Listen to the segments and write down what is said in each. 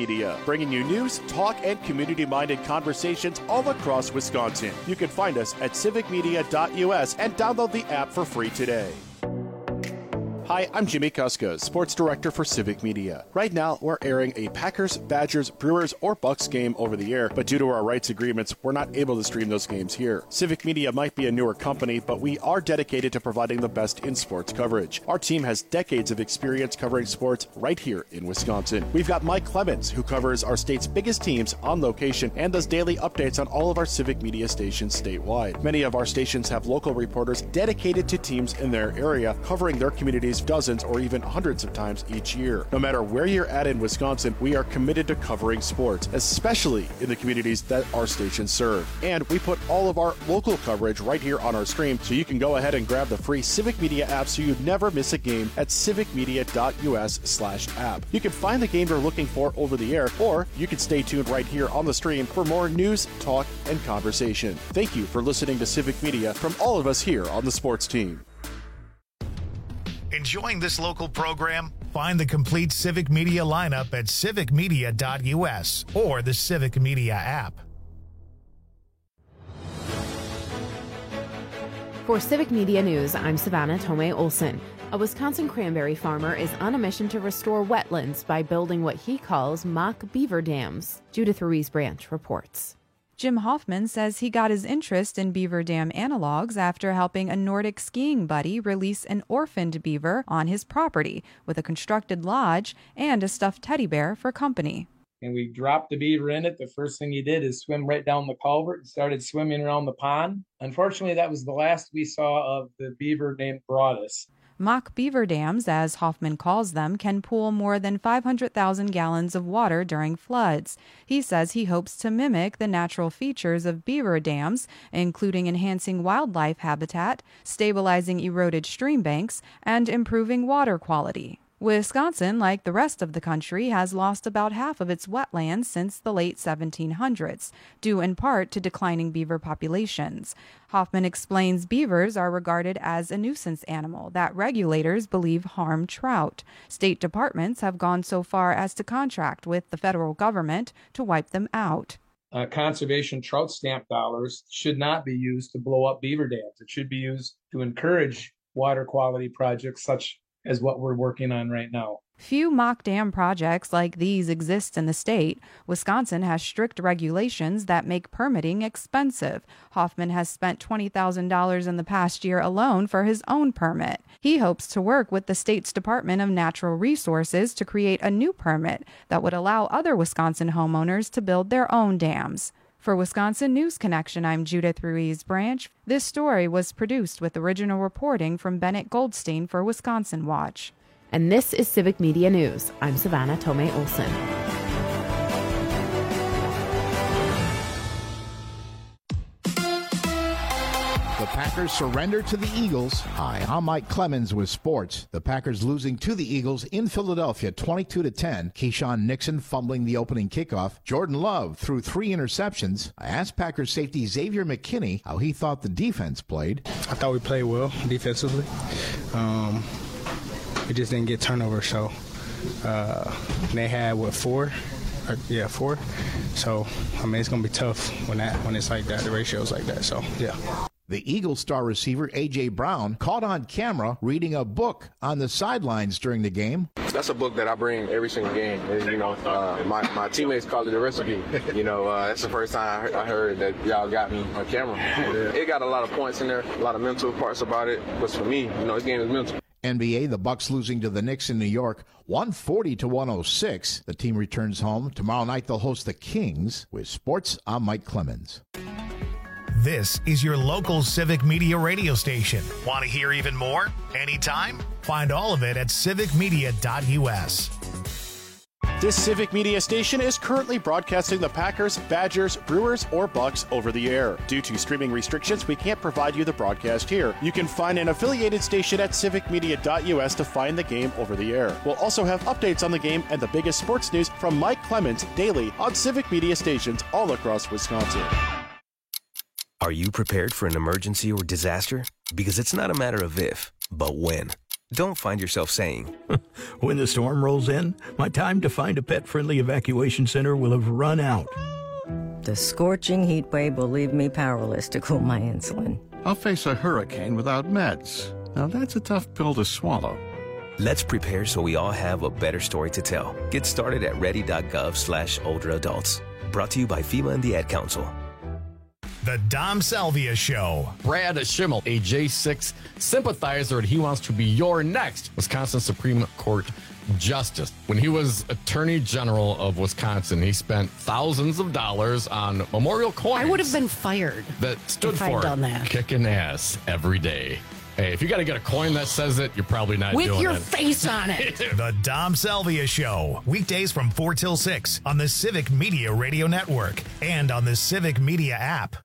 Media, bringing you news, talk, and community-minded conversations all across Wisconsin. You can find us at civicmedia.us and download the app for free today. Hi, I'm Jimmy Kuska, Sports Director for Civic Media. Right now, we're airing a Packers, Badgers, Brewers, or Bucks game over the air, but due to our rights agreements, we're not able to stream those games here. Civic Media might be a newer company, but we are dedicated to providing the best in sports coverage. Our team has decades of experience covering sports right here in Wisconsin. We've got Mike Clemens, who covers our state's biggest teams on location and does daily updates on all of our Civic Media stations statewide. Many of our stations have local reporters dedicated to teams in their area, covering their communities dozens or even hundreds of times each year. No matter where you're at in Wisconsin, we are committed to covering sports, especially in the communities that our stations serve. And we put all of our local coverage right here on our stream, so you can go ahead and grab the free Civic Media app so you never miss a game at civicmedia.us/app. You can find the game you're looking for over the air, or you can stay tuned right here on the stream for more news, talk, and conversation. Thank you for listening to Civic Media from all of us here on the sports team. Enjoying this local program? Find the complete Civic Media lineup at civicmedia.us or the Civic Media app. For Civic Media News, I'm Savannah Tomei Olson. A Wisconsin cranberry farmer is on a mission to restore wetlands by building what he calls mock beaver dams. Judith Ruiz Branch reports. Jim Hoffman says he got his interest in beaver dam analogs after helping a Nordic skiing buddy release an orphaned beaver on his property with a constructed lodge and a stuffed teddy bear for company. And we dropped the beaver in it. The first thing he did is swim right down the culvert and started swimming around the pond. Unfortunately, that was the last we saw of the beaver named Broadus. Mock beaver dams, as Hoffman calls them, can pool more than 500,000 gallons of water during floods. He says he hopes to mimic the natural features of beaver dams, including enhancing wildlife habitat, stabilizing eroded stream banks, and improving water quality. Wisconsin, like the rest of the country, has lost about half of its wetlands since the late 1700s, due in part to declining beaver populations. Hoffman explains beavers are regarded as a nuisance animal that regulators believe harm trout. State departments have gone so far as to contract with the federal government to wipe them out. Conservation trout stamp dollars should not be used to blow up beaver dams. It should be used to encourage water quality projects such as what we're working on right now. Few mock dam projects like these exist in the state. Wisconsin has strict regulations that make permitting expensive. Hoffman has spent $20,000 in the past year alone for his own permit. He hopes to work with the state's Department of Natural Resources to create a new permit that would allow other Wisconsin homeowners to build their own dams. For Wisconsin News Connection, I'm Judith Ruiz Branch. This story was produced with original reporting from Bennett Goldstein for Wisconsin Watch. And this is Civic Media News. I'm Savannah Tomei Olson. The Packers surrender to the Eagles. Hi, I'm Mike Clemens with sports. The Packers losing to the Eagles in Philadelphia 22-10. Keyshawn Nixon fumbling the opening kickoff. Jordan Love threw 3 interceptions. I asked Packers safety Xavier McKinney how he thought the defense played. I thought we played well defensively. We just didn't get turnovers, so they had, 4? 4. So, I mean, it's going to be tough when it's like that, the ratio's like that, so, yeah. The Eagles star receiver, A.J. Brown, caught on camera reading a book on the sidelines during the game. That's a book that I bring every single game. You know, my teammates call it a recipe. You know, that's the first time I heard that y'all got me on camera. It got a lot of points in there, a lot of mental parts about it. But for me, you know, this game is mental. NBA, the Bucks losing to the Knicks in New York, 140-106. The team returns home. Tomorrow night they'll host the Kings. With sports, I'm Mike Clemens. This is your local Civic Media radio station. Want to hear even more? Anytime? Find all of it at civicmedia.us. This Civic Media station is currently broadcasting the Packers, Badgers, Brewers, or Bucks over the air. Due to streaming restrictions, we can't provide you the broadcast here. You can find an affiliated station at civicmedia.us to find the game over the air. We'll also have updates on the game and the biggest sports news from Mike Clemens daily on Civic Media stations all across Wisconsin. Are you prepared for an emergency or disaster? Because it's not a matter of if, but when. don't find yourself saying, when the storm rolls in, my time to find a pet-friendly evacuation center will have run out. The scorching heat wave will leave me powerless to cool my insulin. I'll face a hurricane without meds. Now that's a tough pill to swallow. Let's prepare so we all have a better story to tell. Get started at ready.gov/older adults. Brought to you by FEMA and the Ad Council. The Dom Salvia Show. Brad Schimmel, a J6 sympathizer, and he wants to be your next Wisconsin Supreme Court Justice. When he was Attorney General of Wisconsin, he spent thousands of dollars on memorial coins. I would have been fired that stood if for I'd done that. Kicking ass every day. Hey, if you got to get a coin that says it, you're probably not doing it. With your face on it. The Dom Salvia Show. Weekdays from 4 till 6 on the Civic Media Radio Network and on the Civic Media app.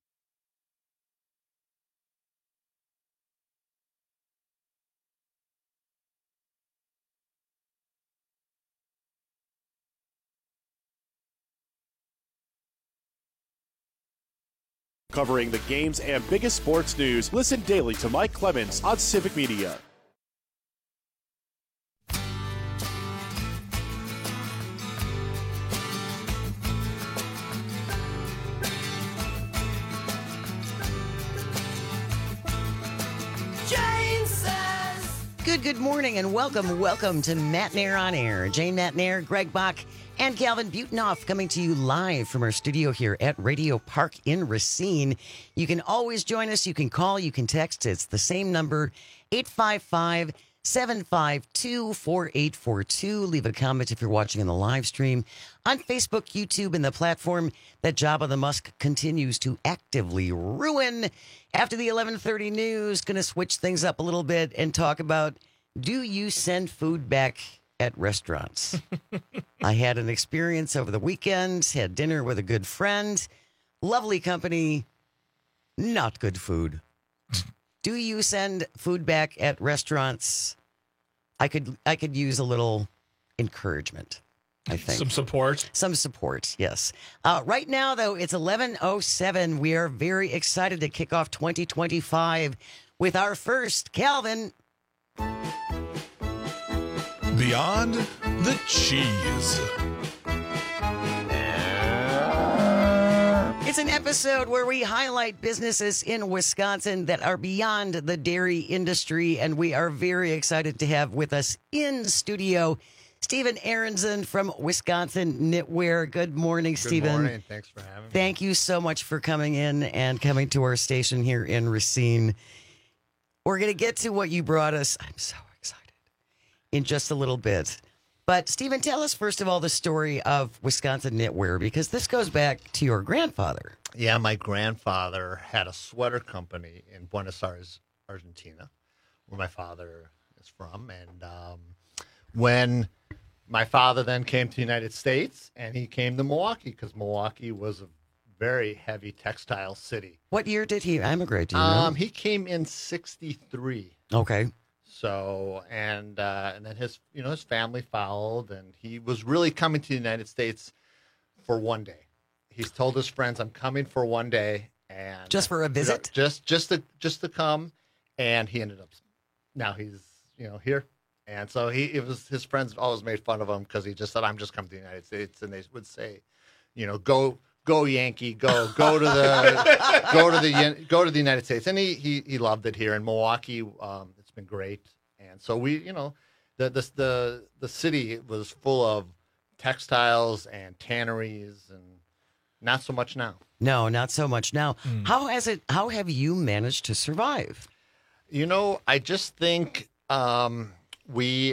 Covering the games and biggest sports news, listen daily to Mike Clemens on Civic Media. Good morning and welcome to Matt Nair on Air. Jane Matt Nair, Greg Bach, and Calvin Butenoff coming to you live from our studio here at Radio Park in Racine. You can always join us. You can call, you can text. It's the same number, 855-752-4842. Leave a comment if you're watching on the live stream on Facebook, YouTube, and the platform that Jabba the Musk continues to actively ruin. After the 11:30 news, going to switch things up a little bit and talk about, do you send food back at restaurants? I had an experience over the weekend, had dinner with a good friend, lovely company, not good food. Do you send food back at restaurants? I could use a little encouragement, I think. Some support. Some support, yes. Right now, though, it's 11:07. We are very excited to kick off 2025 with our first, Calvin. Beyond the Cheese. It's an episode where we highlight businesses in Wisconsin that are beyond the dairy industry, and we are very excited to have with us in studio Stephen Aronson from Wisconsin Knitwear. Good morning, Stephen. Good morning. Thanks for having me. Thank you so much for coming in and coming to our station here in Racine. We're going to get to what you brought us. I'm so excited in just a little bit. But, Stephen, tell us, first of all, the story of Wisconsin Knitwear, because this goes back to your grandfather. Yeah, my grandfather had a sweater company in Buenos Aires, Argentina, where my father is from. And when my father then came to the United States, and he came to Milwaukee, because Milwaukee was a very heavy textile city. What year did he emigrate? Do you know? He came in 1963. Okay. So, and then his family followed, and he was really coming to the United States for one day. He's told his friends, "I'm coming for one day," and just for a visit, just to come. And he ended up. Now he's here, and so his friends always made fun of him because he just said, "I'm just coming to the United States," and they would say, "Go Yankee, go to the go to the United States," and he loved it here in Milwaukee. It's been great, and so the city was full of textiles and tanneries, and not so much now. No, not so much now. How have you managed to survive? I just think we're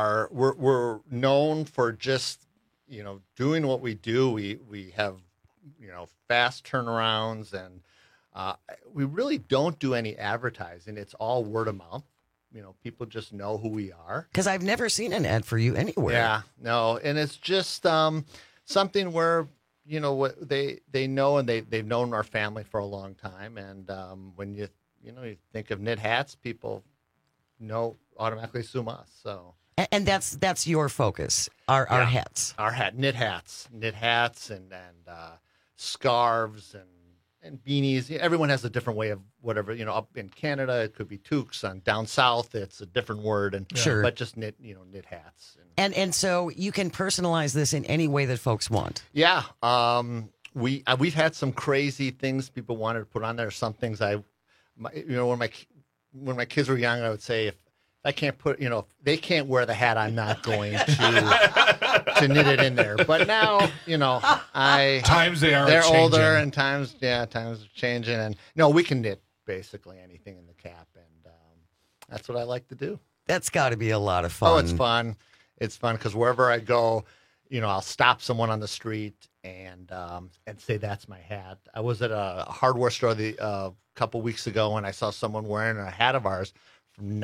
known for just doing what we do. We have fast turnarounds, and we really don't do any advertising. It's all word of mouth. People just know who we are. Because I've never seen an ad for you anywhere. Yeah, no, and it's just something where what they know, and they've known our family for a long time. And when you think of knit hats, people automatically assume us. So. And that's your focus. Our hats. Knit hats, and scarves, and beanies. Everyone has a different way of whatever, up in Canada, it could be toques. On down south, it's a different word. And Sure. But just knit hats. And so you can personalize this in any way that folks want. Yeah. We've had some crazy things people wanted to put on there. Some things when my kids were young, I would say, if I can't put, if they can't wear the hat, I'm not going to knit it in there. But now, they're changing. older, and times are changing, and no, we can knit basically anything in the cap, and that's what I like to do. That's got to be a lot of fun. Oh, it's fun. It's fun because wherever I go, I'll stop someone on the street and say that's my hat. I was at a hardware store a couple weeks ago, and I saw someone wearing a hat of ours from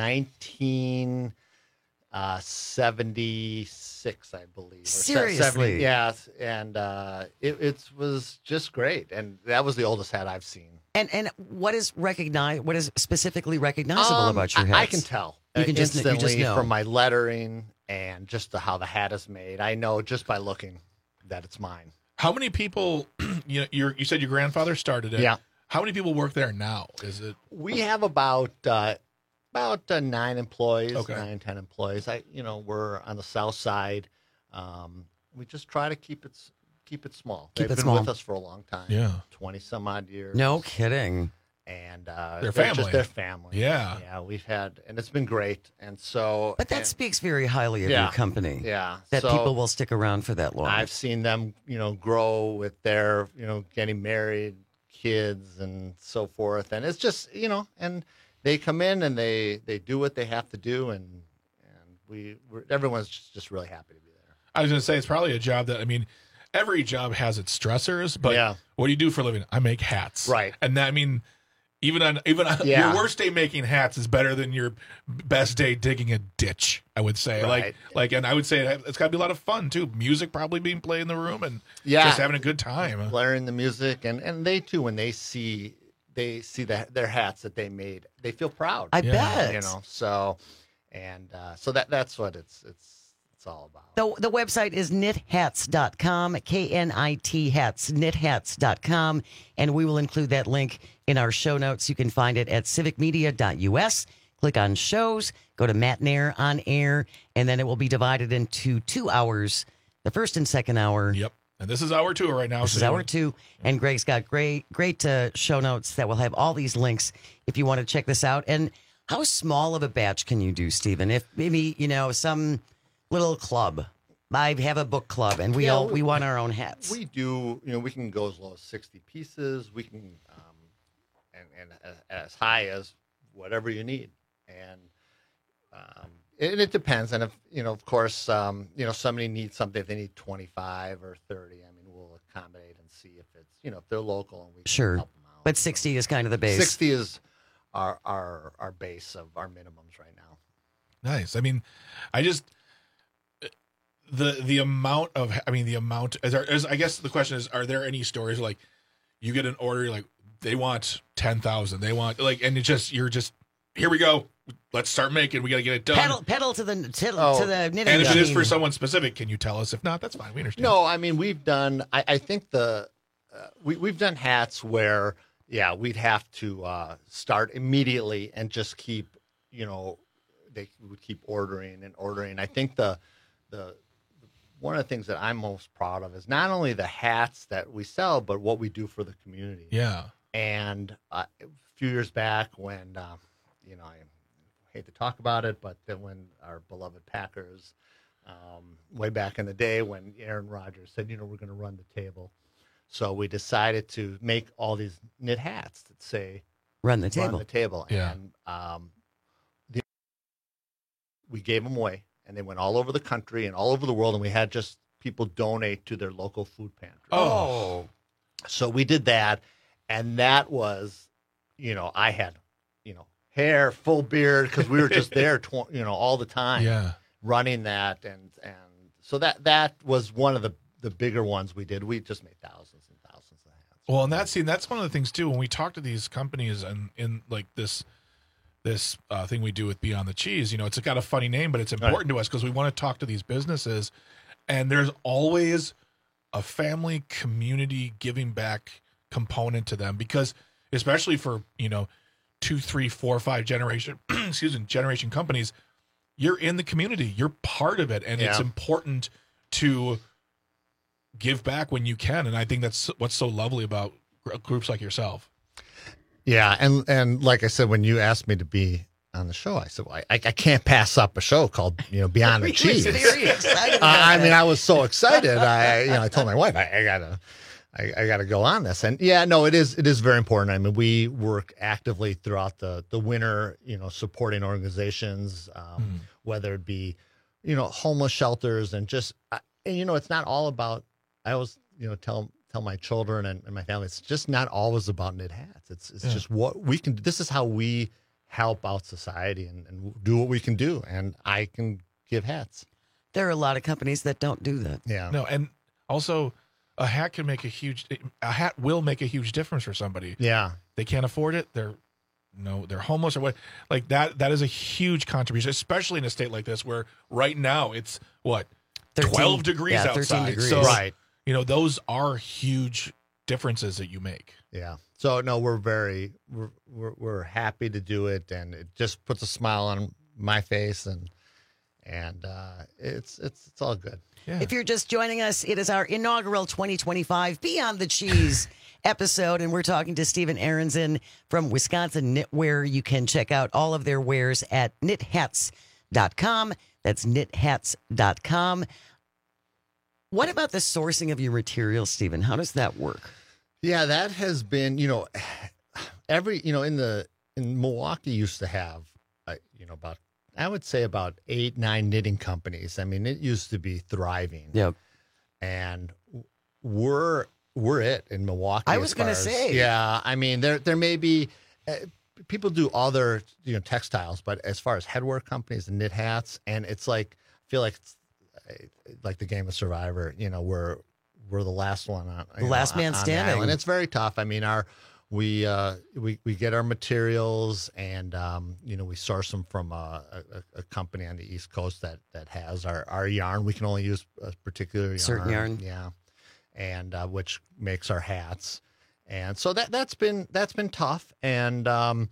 1976, I believe. Seriously? Yes, and it was just great, and that was the oldest hat I've seen. And what is specifically recognizable about your hats? I can tell. You can just instantly know from my lettering and just how the hat is made. I know just by looking that it's mine. How many people? You said your grandfather started it. Yeah. How many people work there now? Is it? We have about 9 employees, Okay. 10 employees. We're on the south side. We just try to keep it small. Keep They've it been small. with us for a long time. Yeah. 20 some odd years. No kidding. And Their family. Their family. Yeah. Yeah, we've had, and it's been great. And so, But that speaks very highly of your company. Yeah. That So people will stick around for that long. I've seen them, grow with their, getting married, kids, and so forth. And it's just, and they come in and they do what they have to do, and everyone's just really happy to be there. I was going to say it's probably a job that every job has its stressors, but Yeah. what do you do for a living? I make hats, Right. And that, even on Yeah. your worst day making hats is better than your best day digging a ditch. I would say, Right. and I would say it's got to be a lot of fun too. Music probably being played in the room and Yeah. just having a good time. Blaring the music, and they too, when they see their hats that they made, they feel proud. I bet. So that's what it's all about. The website is knithats.com, KNIT hats, knithats.com, and we will include that link in our show notes. You can find it at civicmedia.us. Click on shows, go to Matt Nair on air, and then it will be divided into 2 hours, the first and second hour. Yep. And this is hour 2 right now. This is hour 2, and Greg's got great show notes that will have all these links if you want to check this out. And how small of a batch can you do, Stephen? If maybe, some little club. I have a book club, and we want our own hats. We do, we can go as low as 60 pieces. We can, and as high as whatever you need. And it depends. And if, of course, somebody needs something, if they need 25 or 30, we'll accommodate and see if it's, if they're local and we can help them out. But 60 is kind of the base. 60 is our base of our minimums right now. Nice. I just the amount of I guess the question is, are there any stories like you get an order like they want 10,000, they want and you're just here we go, let's start making, we got to get it done. Pedal to the knitting and if it is machine. for someone specific, can you tell us? If not, that's fine. We understand. No, we've done. I think we've done hats where we'd have to start immediately and just keep they would keep ordering and ordering. I think the one of the things that I'm most proud of is not only the hats that we sell, but what we do for the community. Yeah. And a few years back when, I hate to talk about it, but then when our beloved Packers, way back in the day when Aaron Rodgers said, we're going to run the table. So we decided to make all these knit hats that say, run the table. Yeah. And we gave them away. And they went all over the country and all over the world, and we had just people donate to their local food pantry. Oh. So we did that, and that was, I had, hair, full beard, because we were just there, all the time, running that, and so that was one of the bigger ones we did. We just made thousands and thousands of hats. Well, and that's one of the things too when we talk to these companies and in like this thing we do with Beyond the Cheese, it's got a funny name, but it's important to us because we want to talk to these businesses, and there's always a family community giving back component to them, because especially for 2, 3, 4, 5 generation generation companies, you're in the community, you're part of it, and it's important to give back when you can. And I think that's what's so lovely about groups like yourself. Yeah, and like I said, when you asked me to be on the show, I said, well, I can't pass up a show called Beyond the Cheese. Very excited. I was so excited. I told my wife I gotta go on this, and it is very important. I mean, we work actively throughout the winter, supporting organizations, whether it be homeless shelters, and just it's not all about. I always tell my children and my family, it's just not always about knit hats. It's just what we can. This is how we help out society and do what we can do. And I can give hats. There are a lot of companies that don't do that. Yeah. No, and also a hat will make a huge difference for somebody. Yeah. They can't afford it. They're homeless or what, like that. That is a huge contribution, especially in a state like this where right now it's 12 degrees outside. 13 degrees. So, right. Those are huge differences that you make. Yeah. So no, we're happy to do it, and it just puts a smile on my face, and it's all good. Yeah. If you're just joining us, it is our inaugural 2025 Beyond the Cheese episode, and we're talking to Steven Aronson from Wisconsin Knitwear. You can check out all of their wares at knithats.com. That's knithats.com. What about the sourcing of your materials, Steven? How does that work? Yeah, that has been, in Milwaukee used to have, about 8, 9 knitting companies. I mean, it used to be thriving. Yep. And we're it in Milwaukee. I was going to say. Yeah, I mean, there may be people do other textiles, but as far as headwear companies and knit hats, and it's like I feel like it's like the game of Survivor. We're the last one on the last man standing, and it's very tough. I mean, we get our materials, and we source them from a company on the East Coast that has our yarn. We can only use a particular yarn, certain yarn, yeah, and which makes our hats. And so that's been tough, and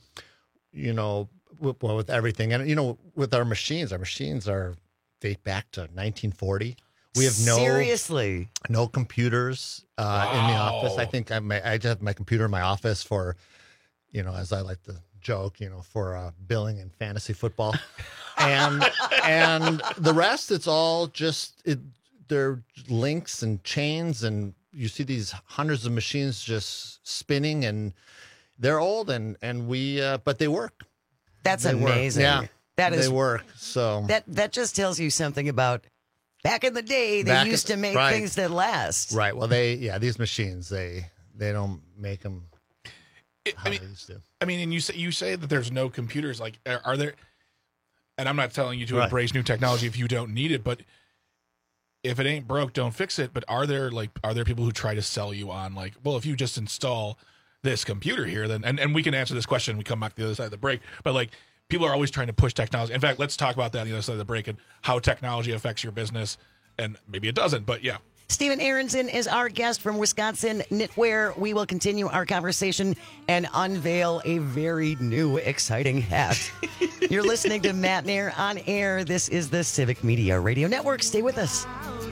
with everything, and with our machines date back to 1940. We have no computers in the office. I think I just have my computer in my office for, as I like to joke, for billing and fantasy football, and the rest, it's all just they're links and chains, and you see these hundreds of machines just spinning, and they're old, and we but they work. That's amazing. Yeah, they work. So that just tells you something about. Back in the day, they used to make things that last. Right. Well, these machines, they don't make them how they used to. I mean, and you say that there's no computers. Like, are there? And I'm not telling you to embrace new technology if you don't need it, but if it ain't broke, don't fix it. But are there people who try to sell you on well, if you just install this computer here, then and we can answer this question when we come back to the other side of the break. But people are always trying to push technology. In fact, let's talk about that on the other side of the break and how technology affects your business. And maybe it doesn't, but yeah. Steven Aronson is our guest from Wisconsin Knitwear. We will continue our conversation and unveil a very new, exciting hat. You're listening to Matt Nair on air. This is the Civic Media Radio Network. Stay with us.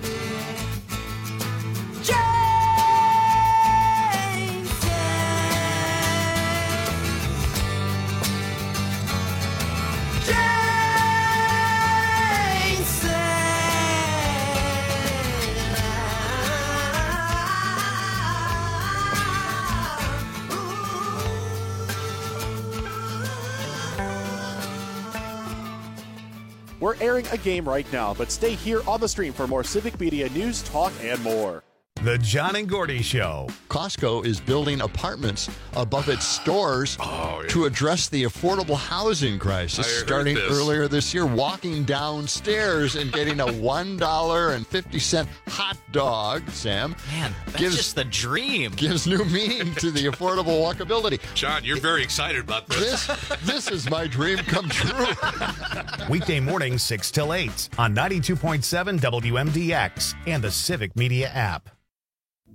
We're airing a game right now, but stay here on the stream for more Civic Media news, talk, and more. The John and Gordy Show. Costco is building apartments above its stores to address the affordable housing crisis. Starting earlier this year, walking downstairs and getting a $1.50 hot dog, Sam. Man, that's just the dream. Gives new meaning to the affordable walkability. John, you're very excited about this. This is my dream come true. Weekday mornings 6 till 8 on 92.7 WMDX and the Civic Media app.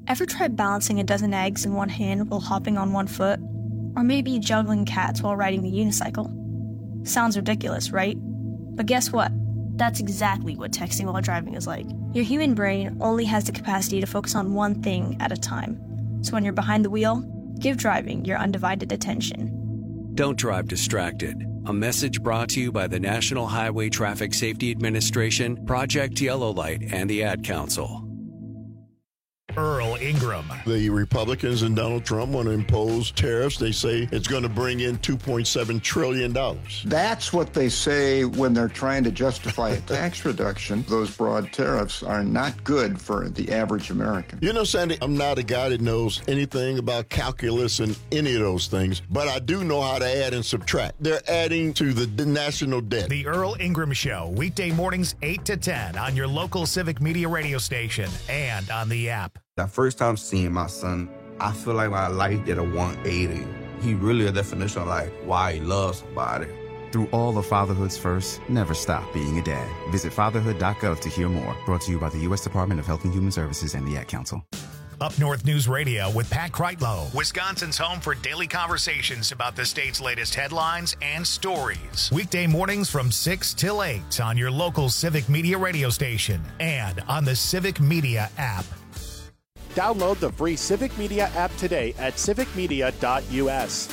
Ever tried balancing a dozen eggs in one hand while hopping on one foot? Or maybe juggling cats while riding the unicycle? Sounds ridiculous, right? But guess what? That's exactly what texting while driving is like. Your human brain only has the capacity to focus on one thing at a time. So when you're behind the wheel, give driving your undivided attention. Don't drive distracted. A message brought to you by the National Highway Traffic Safety Administration, Project Yellow Light, and the Ad Council. Earl Ingram. The Republicans and Donald Trump want to impose tariffs. They say it's going to bring in $2.7 trillion. That's what they say when they're trying to justify a tax reduction. Those broad tariffs are not good for the average American. You know, Sandy, I'm not a guy that knows anything about calculus and any of those things, but I do know how to add and subtract. They're adding to the national debt. The Earl Ingram Show, weekday mornings 8 to 10 on your local Civic Media radio station and on the app. The first time seeing my son, I feel like my life did a 180. He really a definition of like why he loves somebody. Through all of fatherhood's first, never stop being a dad. Visit fatherhood.gov to hear more. Brought to you by the U.S. Department of Health and Human Services and the Ad Council. Up North News Radio with Pat Kreitlow, Wisconsin's home for daily conversations about the state's latest headlines and stories. Weekday mornings from 6 till 8 on your local Civic Media radio station and on the Civic Media app. Download the free Civic Media app today at civicmedia.us.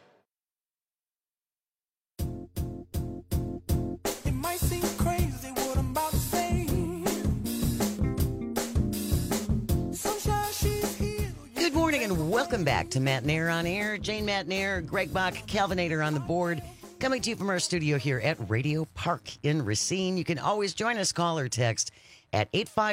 Good morning and welcome back to Matt Nair on Air. Jane Matt Nair, Greg Bach, Calvinator on the board. Coming to you from our studio here at Radio Park in Racine. You can always join us, call or text at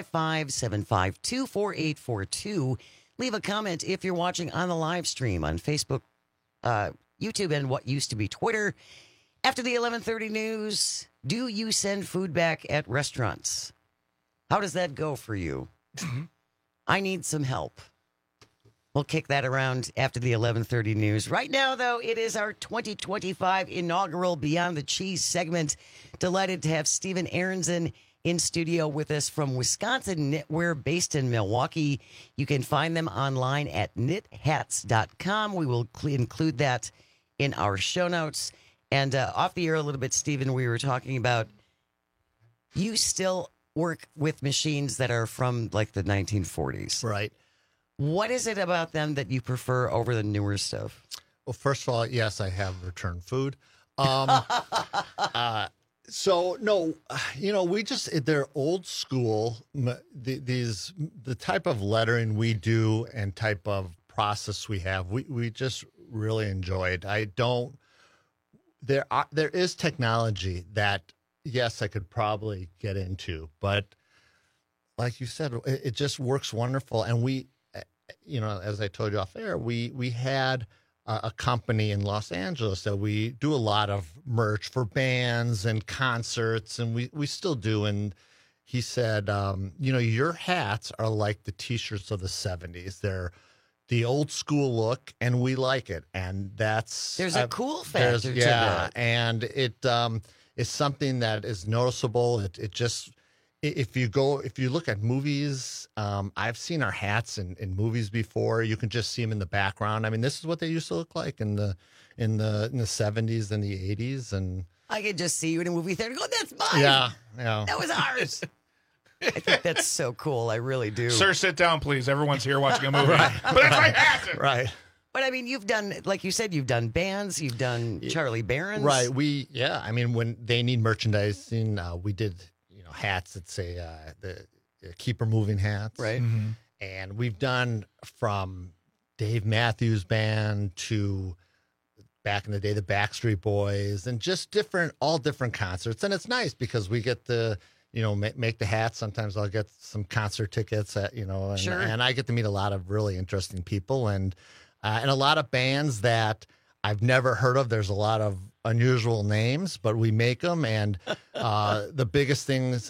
855-752-4842. Leave a comment if you're watching on the live stream on Facebook, YouTube, and what used to be Twitter. After the 11:30 news, do you send food back at restaurants? How does that go for you? I need some help. We'll kick that around after the 11:30 news. Right now, though, it is our 2025 inaugural Beyond the Cheese segment. Delighted to have Steven Aronson in studio with us from Wisconsin Knitwear, based in Milwaukee. You can find them online at knithats.com. We will include that in our show notes. And off the air a little bit, Steven, we were talking about you still work with machines that are from like the 1940s. Right. What is it about them that you prefer over the newer stuff? Well, first of all, yes, I have returned food. So no, we just, they're old school. The type of lettering we do and type of process we have, we just really enjoyed. There is technology that, yes, I could probably get into, but like you said, it just works wonderful. And we, as I told you off air, we had a company in Los Angeles that we do a lot of merch for bands and concerts, and we still do. And he said, your hats are like the T-shirts of the 70s. They're the old school look, and we like it. And there's a cool factor to that. And it is something that is noticeable. It just, if you look at movies, I've seen our hats in movies before. You can just see them in the background. I mean, this is what they used to look like in the 70s and the 80s. And I could just see you in a movie theater and go, that's mine. Yeah. That was ours. I think that's so cool. I really do. Sir, sit down, please. Everyone's here watching a movie. Right. But that's my hat. Right. But I mean, you've done, like you said, you've done bands, you've done Charlie Barron's. Right. I mean, when they need merchandising, we did, hats that say the Keeper Moving hats. Right. Mm-hmm. And we've done from Dave Matthews Band to back in the day, the Backstreet Boys, and just all different concerts. And it's nice because we get to, make the hats. Sometimes I'll get some concert tickets and, sure. And I get to meet a lot of really interesting people and a lot of bands that I've never heard of. There's a lot of unusual names, but we make them. And the biggest things,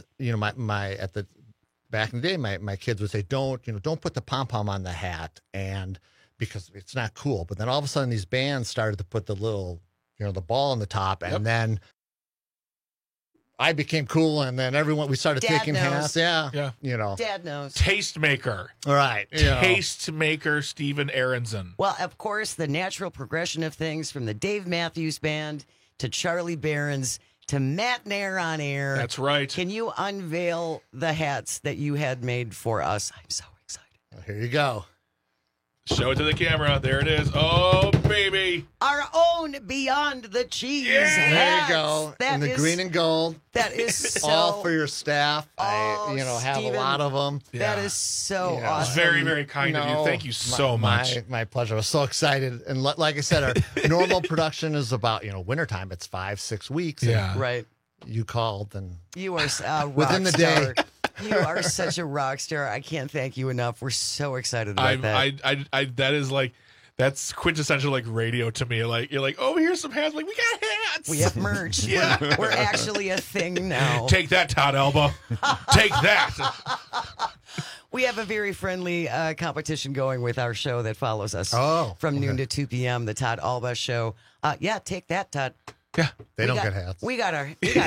back in the day, my kids would say, don't put the pom-pom on the hat, and because it's not cool. But then all of a sudden these bands started to put the little, the ball on the top, and then I became cool, and then we started Dad taking knows. hats. Yeah. Yeah. You know. Dad knows. Tastemaker. All right. You know. Tastemaker Steven Aronson. Well, of course, the natural progression of things from the Dave Matthews Band to Charlie Barron's to Matt Nair on air. That's right. Can you unveil the hats that you had made for us? I'm so excited. Well, here you go. Show it to the camera. There it is. Oh, baby. Our own Beyond the Cheese hats. There you go. That in the is- green and gold. That is so... All for your staff. I have Steven, a lot of them. That is so Yeah. awesome. Very, very kind of you. Thank you so much. My pleasure. I was so excited. And like I said, our normal production is about, wintertime. It's 5-6 weeks. Yeah. Right. You called and You are a within the rock day. star. You are such a rock star. I can't thank you enough. We're so excited about that. That is that's quintessential like radio to me. Like you're like, oh, here's some hats. Like we got hats. We have merch. Yeah. We're actually a thing now. Take that, Todd Alba. Take that. We have a very friendly competition going with our show that follows us from noon to 2 p.m. The Todd Alba Show. Take that, Todd. Yeah, they don't get hats. We got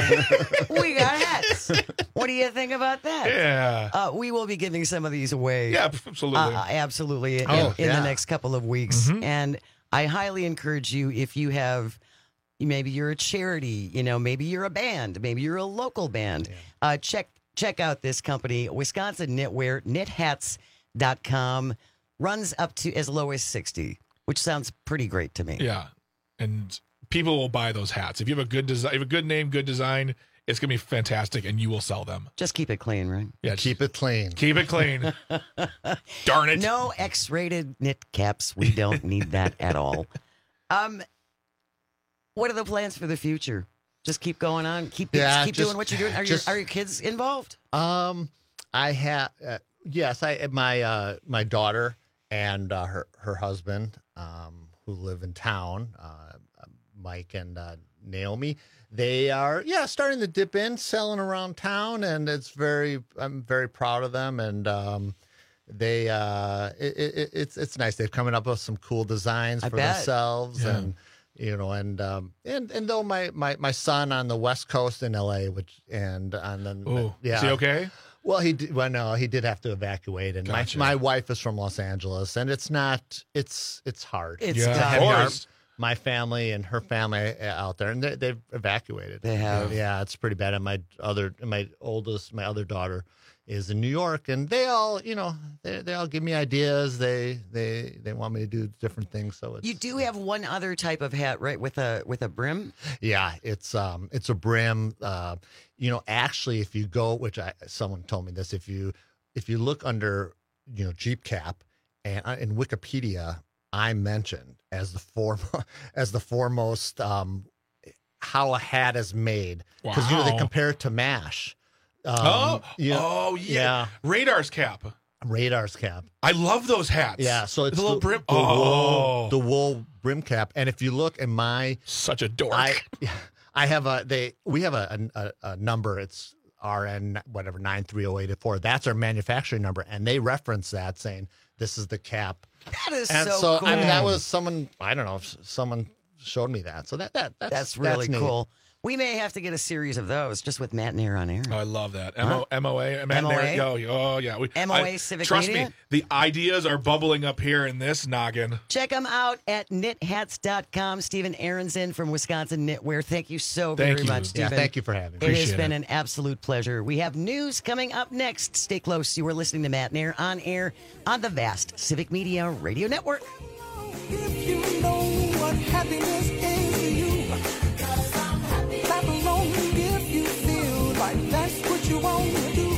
hats. What do you think about that? Yeah. We will be giving some of these away. Yeah, absolutely. Absolutely. In Oh, the yeah. next couple of weeks. Mhm. And I highly encourage you, if you have, maybe you're a charity, maybe you're a band, maybe you're a local band, check out this company, Wisconsin Knitwear, knithats.com, runs up to as low as $60, which sounds pretty great to me. Yeah, and people will buy those hats. If you have a good design, a good name, good design, it's gonna be fantastic, and you will sell them. Just keep it clean, right? Yeah, Keep it clean. keep it clean. Darn it! No X-rated knit caps. We don't need that at all. What are the plans for the future? Just keep going on. Keep doing what you're doing. Are your kids involved? I have yes. My daughter and her husband who live in town, Mike and Naomi. They are starting to dip in, selling around town, and I'm very proud of them. And it's nice. They've coming up with some cool designs for themselves, and and though my son on the West Coast in LA, is he okay? Well, he did. Well, no, he did have to evacuate, and Gotcha. my wife is from Los Angeles, and it's hard. It's having my family and her family out there, and they've evacuated. They have. Yeah, it's pretty bad. And my other daughter is in New York, and they all give me ideas. They want me to do different things. So You do have one other type of hat, right? With a brim. yeah, it's a brim. Actually, if you go, someone told me this, if you look under Jeep cap and in Wikipedia, I mentioned as the foremost how a hat is made, because they compare it to MASH. Yeah. Radar's cap. I love those hats. Yeah, so it's the little brim. the wool brim cap. And if you look in such a dork. I have we have a number. It's RN 93084. That's our manufacturing number, and they reference that saying this is the cap. That is and so cool. I mean, that was someone. I don't know if someone showed me that. So that's really neat. cool. We may have to get a series of those just with Matt Nair on air. Oh, I love that. Huh? MOA. Matt Nair. Oh, yeah. MOA Civic Trust Media? me, the ideas are bubbling up here in this noggin. Check them out at knithats.com. Steven Aronson from Wisconsin Knitwear. Thank you so very much, Steven. Yeah, thank you for having me. It has been an absolute pleasure. We have news coming up next. Stay close. You are listening to Matt Nair on air on the vast Civic Media Radio Network. If you know what happiness is to you, clap along if you feel like that's what you want to do.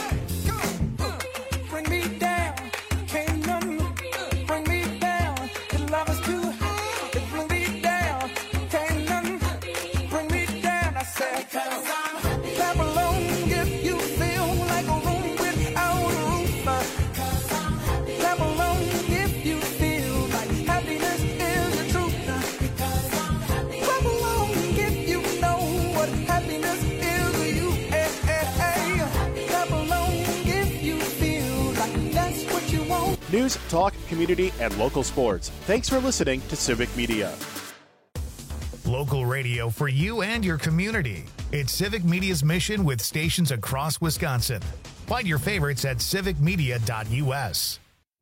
Bring me down, can't none bring me down. Your love is too high, bring me down, can't none bring me down. I said, clap along if you feel like a room without a roof. Clap along if you feel like happiness is the truth. Clap along if you know what happiness is to you. Clap along if you feel like that's what you want. News, talk, community, and local sports. Thanks for listening to Civic Media. local radio for you and your community. It's Civic Media's mission with stations across Wisconsin. Find your favorites at civicmedia.us.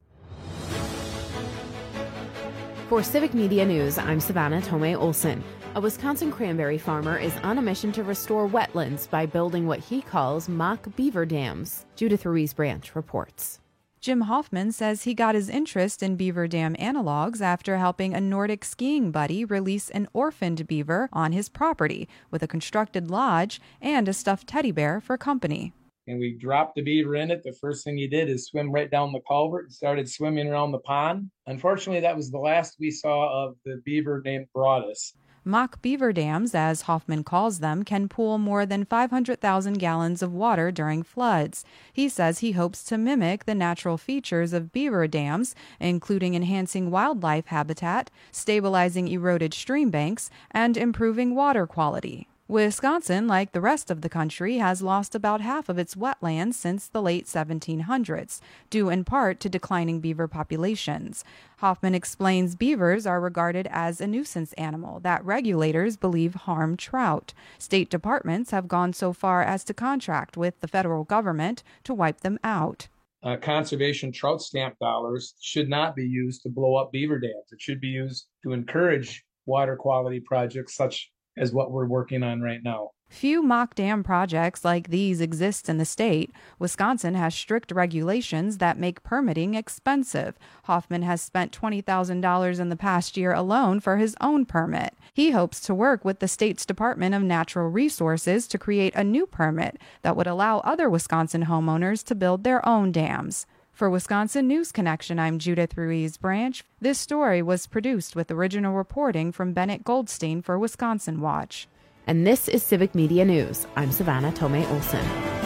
For Civic Media News, I'm Savannah Tomei Olson. A Wisconsin cranberry farmer is on a mission to restore wetlands by building what he calls mock beaver dams. Judith Ruiz Branch reports. Jim Hoffman says he got his interest in beaver dam analogs after helping a Nordic skiing buddy release an orphaned beaver on his property with a constructed lodge and a stuffed teddy bear for company. And we dropped the beaver in it. The first thing he did is swim right down the culvert and started swimming around the pond. Unfortunately, that was the last we saw of the beaver named Broadus. Mock beaver dams, as Hoffman calls them, can pool more than 500,000 gallons of water during floods. He says he hopes to mimic the natural features of beaver dams, including enhancing wildlife habitat, stabilizing eroded stream banks, and improving water quality. Wisconsin, like the rest of the country, has lost about half of its wetlands since the late 1700s, due in part to declining beaver populations. Hoffman explains beavers are regarded as a nuisance animal that regulators believe harm trout. State departments have gone so far as to contract with the federal government to wipe them out. Conservation trout stamp dollars should not be used to blow up beaver dams. It should be used to encourage water quality projects such as what we're working on right now. Few mock dam projects like these exist in the state. Wisconsin has strict regulations that make permitting expensive. Hoffman has spent $20,000 in the past year alone for his own permit. He hopes to work with the state's Department of Natural Resources to create a new permit that would allow other Wisconsin homeowners to build their own dams. For Wisconsin News Connection, I'm Judith Ruiz Branch. This story was produced with original reporting from Bennett Goldstein for Wisconsin Watch. And this is Civic Media News. I'm Savannah Tomei Olson.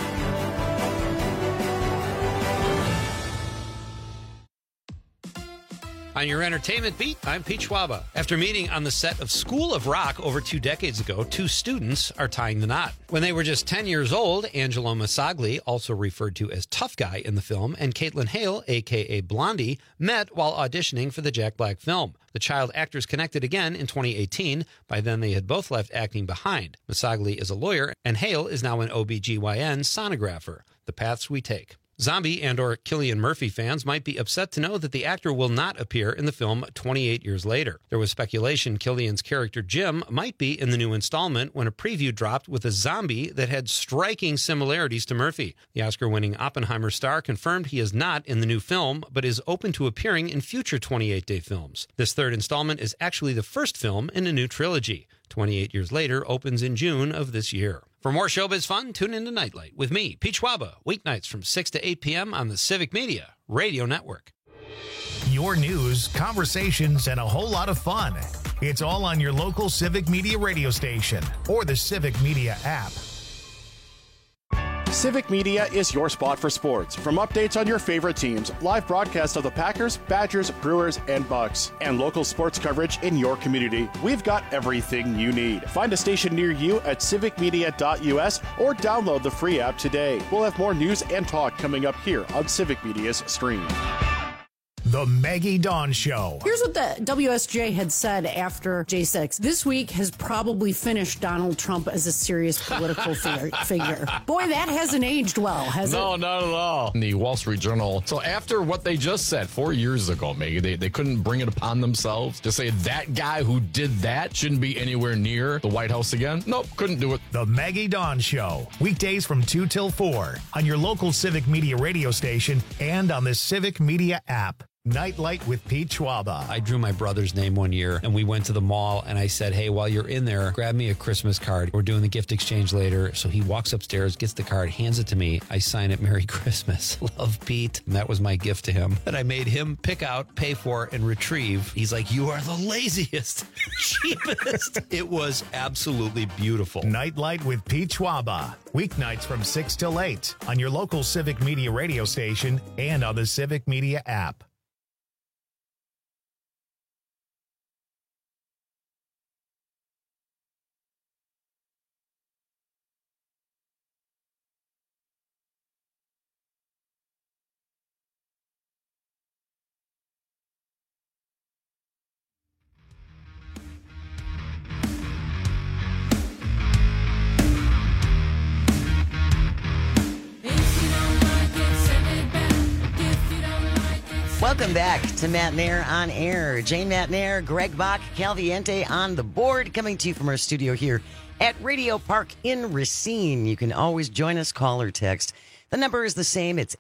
On your entertainment beat, I'm Pete Schwaba. After meeting on the set of School of Rock over 2 decades ago, 2 students are tying the knot. When they were just 10 years old, Angelo Masagli, also referred to as Tough Guy in the film, and Caitlin Hale, a.k.a. Blondie, met while auditioning for the Jack Black film. The child actors connected again in 2018. By then, they had both left acting behind. Masagli is a lawyer, and Hale is now an OBGYN sonographer. The paths we take. Zombie and or Cillian Murphy fans might be upset to know that the actor will not appear in the film 28 years later. There was speculation Cillian's character Jim might be in the new installment when a preview dropped with a zombie that had striking similarities to Murphy. The Oscar-winning Oppenheimer star confirmed he is not in the new film, but is open to appearing in future 28-day films. This third installment is actually the first film in a new trilogy. 28 years later opens in June of this year. For more showbiz fun, tune in to Nightlight with me, Pete Schwaba, weeknights from 6 to 8 p.m. on the Civic Media Radio Network. Your news, conversations, and a whole lot of fun. It's all on your local Civic Media radio station or the Civic Media app. Civic Media is your spot for sports. From updates on your favorite teams, live broadcasts of the Packers, Badgers, Brewers, and Bucks, and local sports coverage in your community, we've got everything you need. Find a station near you at civicmedia.us or download the free app today. We'll have more news and talk coming up here on Civic Media's stream. The Maggie Dawn Show. Here's what the WSJ had said after J6. This week has probably finished Donald Trump as a serious political figure. Boy, that hasn't aged well, has it? No, not at all. In the Wall Street Journal. So after what they just said 4 years ago, Maggie, they couldn't bring it upon themselves to say that guy who did that shouldn't be anywhere near the White House again. Nope, couldn't do it. The Maggie Dawn Show. Weekdays from 2 till 4 on your local Civic Media radio station and on the Civic Media app. Nightlight with Pete Schwaba. I drew my brother's name one year and we went to the mall and I said, hey, while you're in there, grab me a Christmas card. We're doing the gift exchange later. So he walks upstairs, gets the card, hands it to me. I sign it, Merry Christmas. Love, Pete. And that was my gift to him that I made him pick out, pay for, and retrieve. He's like, you are the laziest, cheapest. It was absolutely beautiful. Nightlight with Pete Schwaba. Weeknights from 6 till 8 on your local Civic Media radio station and on the Civic Media app. Welcome back to Matt Nair on Air. Jane Matt Nair, Greg Bach, Calviente on the board, coming to you from our studio here at Radio Park in Racine. You can always join us, call or text. The number is the same. It's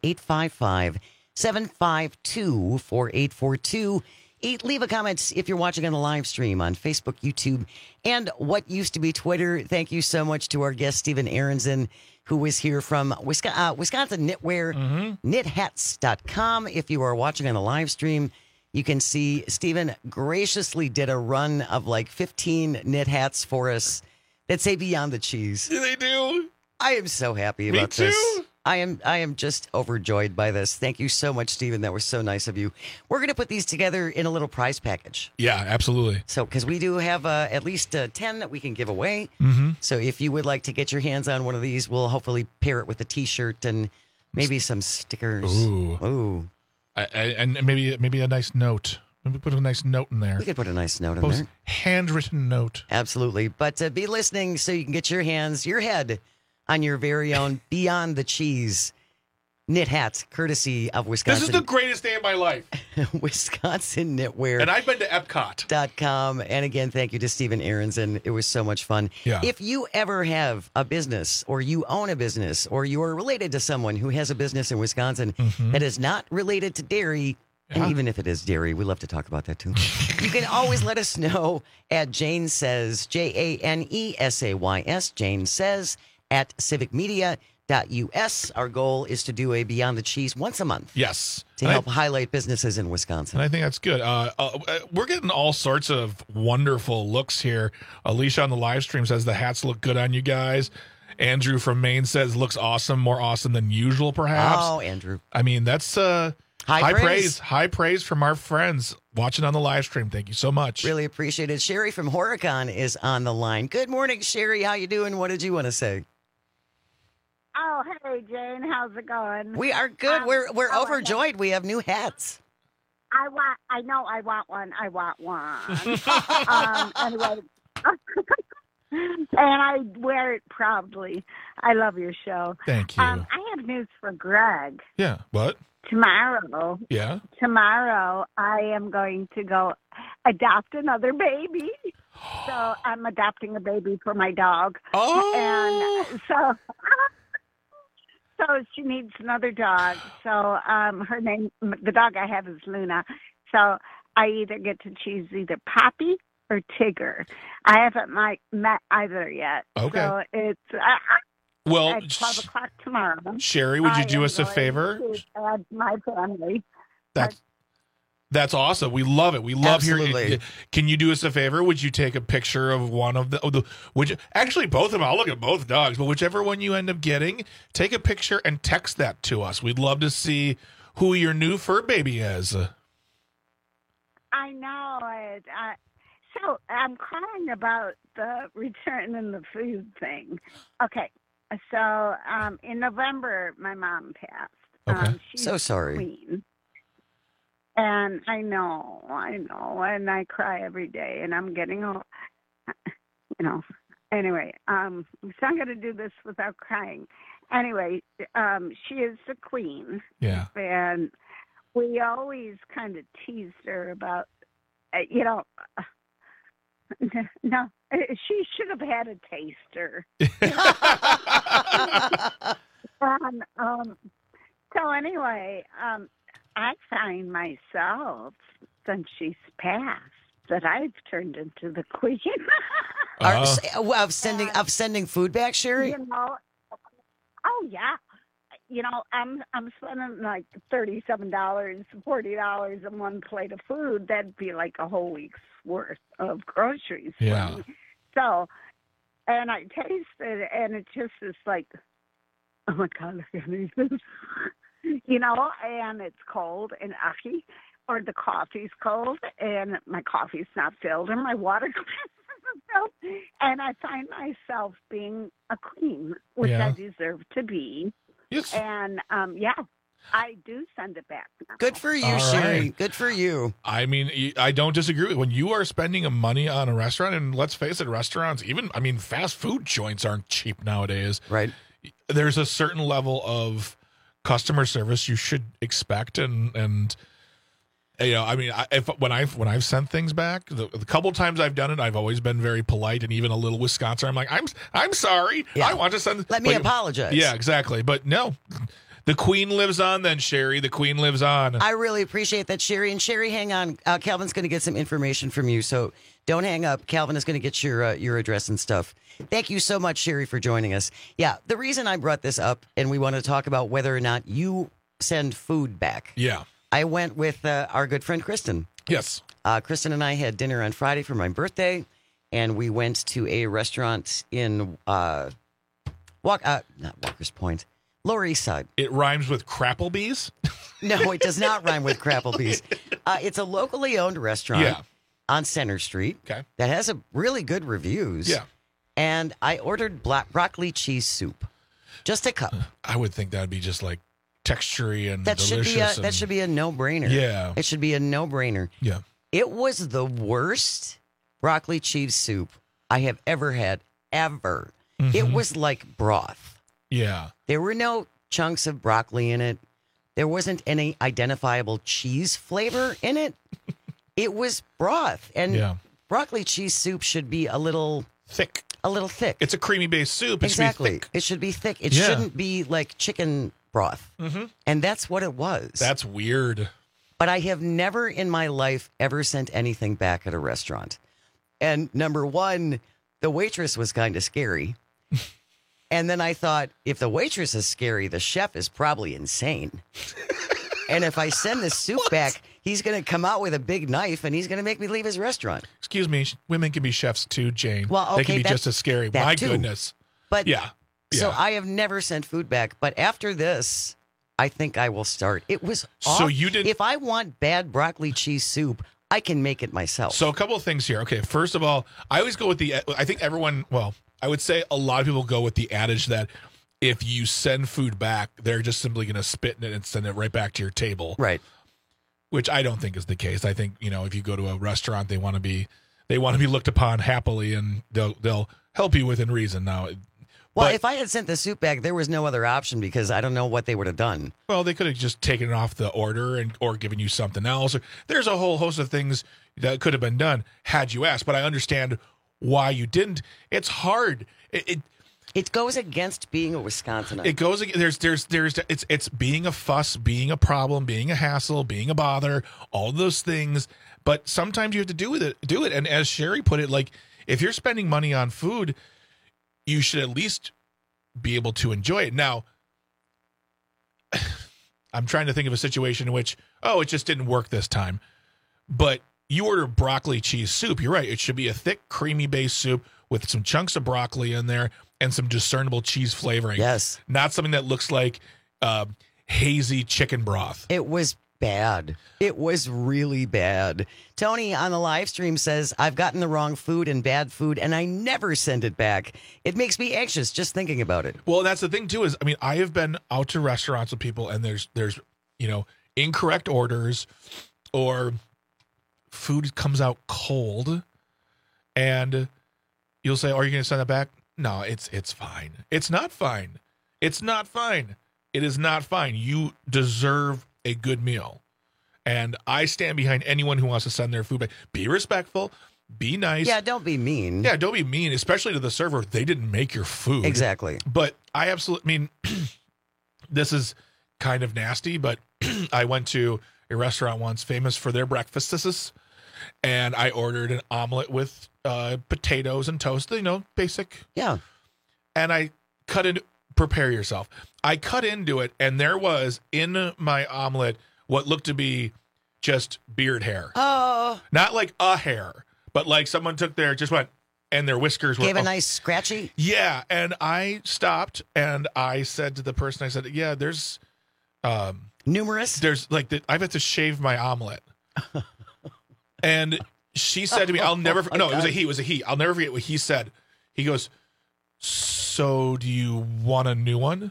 855-752-4842. Leave a comment if you're watching on the live stream on Facebook, YouTube, and what used to be Twitter. Thank you so much to our guest, Stephen Aronson, who is here from Wisconsin Knitwear, knithats.com. If you are watching on the live stream, you can see Stephen graciously did a run of like 15 knit hats for us that say Beyond the Cheese. Yeah, they do. I am so happy about this. I am just overjoyed by this. Thank you so much, Stephen. That was so nice of you. We're going to put these together in a little prize package. Yeah, absolutely. So, because we do have at least 10 that we can give away. So if you would like to get your hands on one of these, we'll hopefully pair it with a T-shirt and maybe some stickers. Ooh. And maybe a nice note. Maybe put a nice note in there. We could put a nice note in there. Handwritten note. Absolutely. But be listening so you can get your head on your very own Beyond the Cheese knit hats, courtesy of Wisconsin. This is the greatest day of my life. Wisconsin Knitwear. And I've been to Epcot.com. And again, thank you to Stephen Aronson. It was so much fun. Yeah. If you ever have a business or you own a business or you're related to someone who has a business in Wisconsin that is not related to dairy, and even if it is dairy, we love to talk about that too. You can always let us know at Jane Says, JANESAYS, Jane Says, at civicmedia.us. Our goal is to do a Beyond the Cheese once a month. Yes. To help highlight businesses in Wisconsin. And I think that's good. We're getting all sorts of wonderful looks here. Alicia on the live stream says the hats look good on you guys. Andrew from Maine says looks awesome, more awesome than usual, perhaps. Oh, Andrew. I mean, that's high praise. High praise from our friends watching on the live stream. Thank you so much. Really appreciate it. Sherry from Horicon is on the line. Good morning, Sherry. How you doing? What did you want to say? Oh, hey, Jane. How's it going? We are good. We're overjoyed. We have new hats. I want one. Anyway. And I wear it proudly. I love your show. Thank you. I have news for Greg. Yeah. What? Tomorrow. Yeah. Tomorrow, I am going to go adopt another baby. So I'm adopting a baby for my dog. Oh. And so she needs another dog. So her name, the dog I have is Luna. So I either get to choose either Poppy or Tigger. I haven't met either yet. Okay. So it's well, at 12 o'clock tomorrow. Sherry, would you do us a favor? Add my family. That's awesome. We love it. We love hearing. Can you do us a favor? Would you take a picture of one of actually both of them? I'll look at both dogs, but whichever one you end up getting, take a picture and text that to us. We'd love to see who your new fur baby is. I know it. So I'm calling about the return and the food thing. Okay. So in November, my mom passed. Okay. She's so sorry. Queen. And I know, and I cry every day, and I'm getting old, Anyway, so I'm going to do this without crying. Anyway, she is the queen. Yeah. And we always kind of teased her about, no, she should have had a taster. So anyway, I find myself, since she's passed, that I've turned into the queen. Of sending food back, Sherry? Oh yeah. I'm spending like $37, $40 on one plate of food. That'd be like a whole week's worth of groceries. Yeah. For me. So, and I taste it, and it just is like, oh my God, I can't eat this. And it's cold and icky, or the coffee's cold and my coffee's not filled and my water glass isn't filled. And I find myself being a queen, which I deserve to be. Yes. And, I do send it back now. Good for you, Sherry. Right. Good for you. I mean, I don't disagree. When you are spending money on a restaurant, and let's face it, restaurants, fast food joints aren't cheap nowadays. Right. There's a certain level of customer service you should expect, and You know, I mean, when I've sent things back, the couple times I've done it, I've always been very polite and even a little Wisconsin. I'm like, I'm sorry. Yeah. I want to send. Let me apologize. Yeah, exactly. But no, the queen lives on. Then Sherry, the queen lives on. I really appreciate that, Sherry. And Sherry, hang on. Calvin's going to get some information from you, so don't hang up. Calvin is going to get your address and stuff. Thank you so much, Sherry, for joining us. Yeah, the reason I brought this up, and we want to talk about whether or not you send food back. Yeah. I went with our good friend Kristen. Yes. Kristen and I had dinner on Friday for my birthday, and we went to a restaurant in not Walker's Point, Lower East Side. It rhymes with Crapplebee's? No, it does not rhyme with Crapplebee's. It's a locally owned restaurant on Center Street that has a really good reviews. Yeah. And I ordered broccoli cheese soup, just a cup. I would think that would be just like textury and That delicious. should be a no-brainer. Yeah. It should be a no-brainer. Yeah. It was the worst broccoli cheese soup I have ever had, ever. Mm-hmm. It was like broth. Yeah. There were no chunks of broccoli in it. There wasn't any identifiable cheese flavor in it. It was broth. And broccoli cheese soup should be a little thick. A little thick. It's a creamy based soup. It Exactly. should be thick. It should be thick. It shouldn't be like chicken broth. Mm-hmm. And that's what it was. That's weird. But I have never in my life ever sent anything back at a restaurant. And number one, the waitress was kind of scary. And then I thought, if the waitress is scary, the chef is probably insane. And if I send the soup back, he's going to come out with a big knife and he's going to make me leave his restaurant. Excuse me, women can be chefs too, Jane. Well, okay, they can be that- just as scary. that My too. goodness. But yeah. So I have never sent food back. But after this, I think I will start. It was So you did- If I want bad broccoli cheese soup, I can make it myself. So a couple of things here. Okay, first of all, I always go with I think everyone, well, I would say a lot of people go with the adage that if you send food back, they're just simply going to spit in it and send it right back to your table. Right. Which I don't think is the case. I think, if you go to a restaurant, they want to be looked upon happily, and they'll help you within reason. Now, Well, if I had sent the soup back, there was no other option because I don't know what they would have done. well, they could have just taken it off the order or given you something else. There's a whole host of things that could have been done had you asked, but I understand why you didn't. It's hard. It goes against being a Wisconsinite. It goes. It's being a fuss, being a problem, being a hassle, being a bother, all those things. But sometimes you have to do it. And as Sherry put it, like if you're spending money on food, you should at least be able to enjoy it. Now, I'm trying to think of a situation in which, it just didn't work this time. But you order broccoli cheese soup. You're right. It should be a thick, creamy based soup with some chunks of broccoli in there and some discernible cheese flavoring. Yes. Not something that looks like hazy chicken broth. It was bad. It was really bad. Tony on the live stream says, I've gotten the wrong food and bad food, and I never send it back. It makes me anxious just thinking about it. Well, that's the thing, too, is, I have been out to restaurants with people, and there's incorrect orders, or food comes out cold, and you'll say, are you going to send it back? No, it's fine. It's not fine. It's not fine. It is not fine. You deserve a good meal. And I stand behind anyone who wants to send their food back. Be respectful. Be nice. Yeah, don't be mean. Yeah, don't be mean, especially to the server. They didn't make your food. Exactly. But I absolutely, this is kind of nasty, but I went to a restaurant once famous for their breakfasts, and I ordered an omelet with potatoes and toast, basic. Yeah. And I prepare yourself. I cut into it, and there was in my omelet what looked to be just beard hair. Oh. Not like a hair, but like someone took and their whiskers were. Gave a nice scratchy? Yeah. And I stopped and I said to the person, yeah, there's. Numerous? There's I've had to shave my omelet. And she said to me, I'll never. No, it was a he. I'll never forget what he said. He goes, so do you want a new one?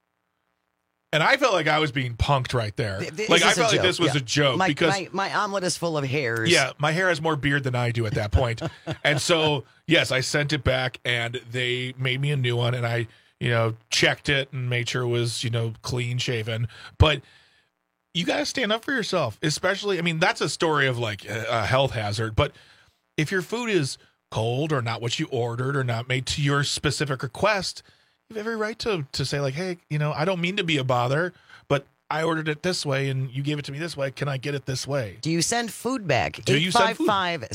And I felt like I was being punked right there. I felt like this was a joke because my omelet is full of hairs. Yeah, my hair has more beard than I do at that point. And so, yes, I sent it back and they made me a new one and I, checked it and made sure it was, clean shaven. But you got to stand up for yourself, especially, I mean, that's a story of like a health hazard, but if your food is cold or not what you ordered or not made to your specific request, you have every right to say like, hey, I don't mean to be a bother, but I ordered it this way and you gave it to me this way. Can I get it this way? Do you send food back? Do you send food?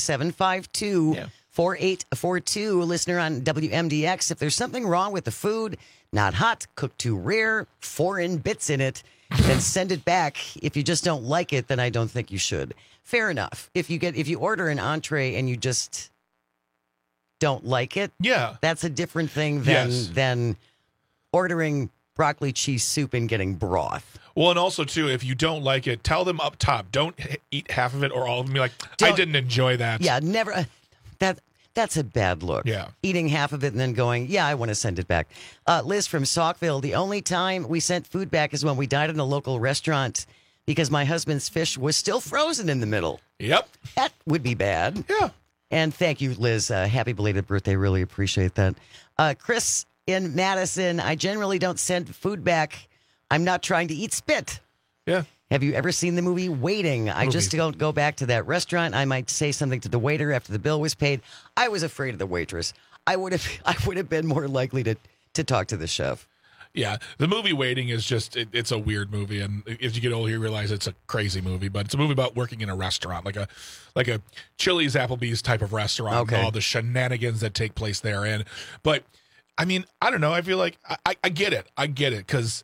855-752-4842. Listener on WMDX, if there's something wrong with the food, not hot, cooked too rare, foreign bits in it, then send it back. If you just don't like it, then I don't think you should. Fair enough. If you order an entree and you just don't like it, that's a different thing than ordering broccoli cheese soup and getting broth. Well, and also, too, if you don't like it, tell them up top. Don't eat half of it or all of them. Be like, I didn't enjoy that. Yeah, never. That's a bad look. Yeah. Eating half of it and then going, I want to send it back. Liz from Saukville, the only time we sent food back is when we dined in a local restaurant because my husband's fish was still frozen in the middle. Yep. That would be bad. Yeah. And thank you, Liz. Happy belated birthday. Really appreciate that. Chris in Madison, I generally don't send food back. I'm not trying to eat spit. Yeah. Have you ever seen the movie Waiting? I just don't go back to that restaurant. I might say something to the waiter after the bill was paid. I was afraid of the waitress. I would have been more likely to talk to the chef. Yeah, the movie Waiting is just, it's a weird movie. And as you get older, you realize it's a crazy movie. But it's a movie about working in a restaurant, like a Chili's, Applebee's type of restaurant. Okay. And all the shenanigans that take place therein. But, I mean, I don't know. I feel like I get it. I get it because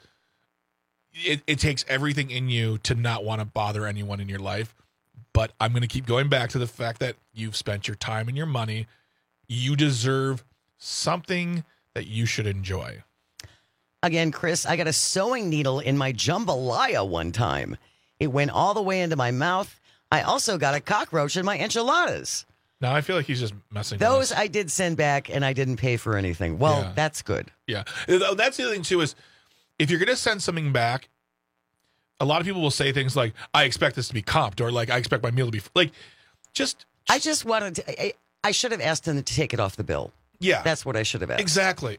it takes everything in you to not want to bother anyone in your life. But I'm going to keep going back to the fact that you've spent your time and your money. You deserve something that you should enjoy. Again, Chris, I got a sewing needle in my jambalaya one time. It went all the way into my mouth. I also got a cockroach in my enchiladas. Now, I feel like he's just messing with Those us. I did send back, and I didn't pay for anything. Well, that's good. Yeah. That's the other thing, too, is if you're going to send something back, a lot of people will say things like, I expect this to be comped, or like, I expect my meal to be, like, I just wanted to, I should have asked them to take it off the bill. Yeah. That's what I should have asked. Exactly.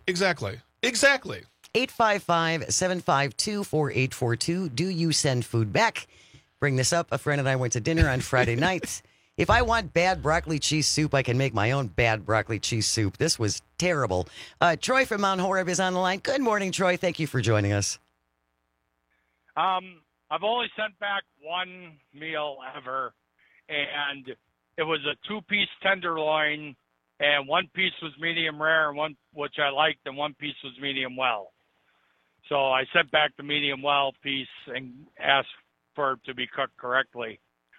855-752-4842. Do you send food back? Bring this up. A friend and I went to dinner on Friday night. If I want bad broccoli cheese soup, I can make my own bad broccoli cheese soup. This was terrible. Troy from Mount Horeb is on the line. Good morning, Troy. Thank you for joining us. I've only sent back one meal ever, and it was a 2-piece tenderloin, and 1 piece was medium rare, and one which I liked, and 1 piece was medium well. So I sent back the medium well piece and asked for it to be cooked correctly.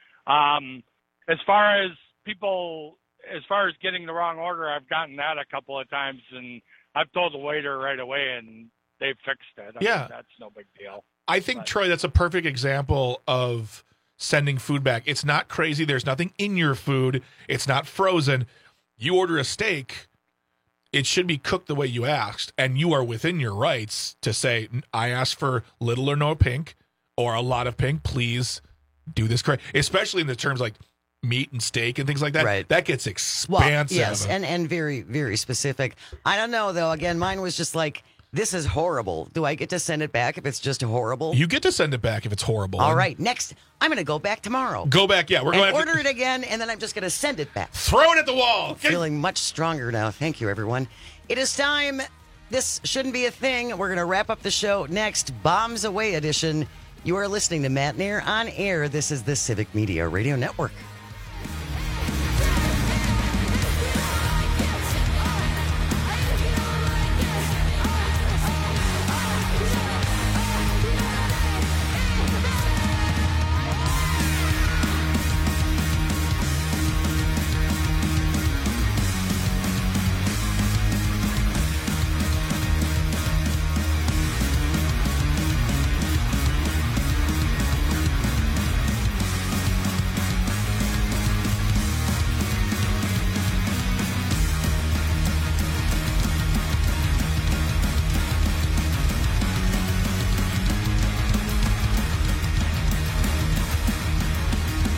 As far as getting the wrong order, I've gotten that a couple of times, and I've told the waiter right away, and they've fixed it. I mean, that's no big deal. I think, Troy, that's a perfect example of sending food back. It's not crazy. There's nothing in your food. It's not frozen. You order a steak, it should be cooked the way you asked, and you are within your rights to say, I asked for little or no pink or a lot of pink. Please do this correct, especially in the terms like meat and steak and things like that. Right. That gets expansive. Well, yes, and very, very specific. I don't know, though. Again, mine was just like, this is horrible. Do I get to send it back if it's just horrible? You get to send it back if it's horrible. All right. Next, I'm going to go back tomorrow. Go back, yeah. We're going to order it again, and then I'm just going to send it back. Throw it at the wall. Feeling much stronger now. Thank you, everyone. It is time. This shouldn't be a thing. We're going to wrap up the show next. Bombs Away edition. You are listening to Matt Nair on air. This is the Civic Media Radio Network.